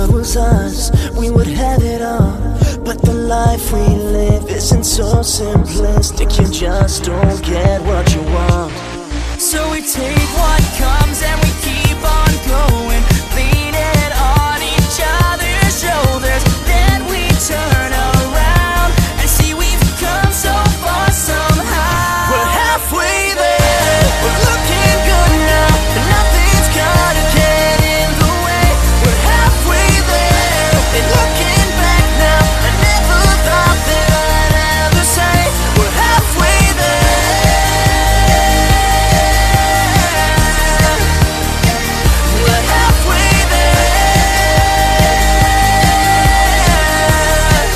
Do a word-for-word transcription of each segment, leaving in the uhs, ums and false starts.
world was ours, we would have it all. But the life we live isn't so simplistic. You just don't get what you want. So we take what comes and we keep on going, leaning on each other's shoulders. Then we turn around and see we've come so far somehow. We're halfway there, we're looking good now, and nothing's gonna get in the way. We're halfway there, and looking back now, I never thought that I'd ever say we're halfway there. We're halfway there.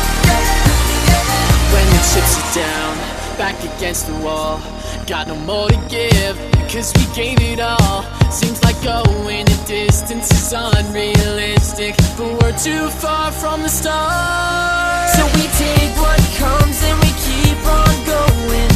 When the chips are down, back against the wall, got no more to give, cause we gave it all. Seems like going the distance is unrealistic, but we're too far from the start. So we take what comes and we keep on going,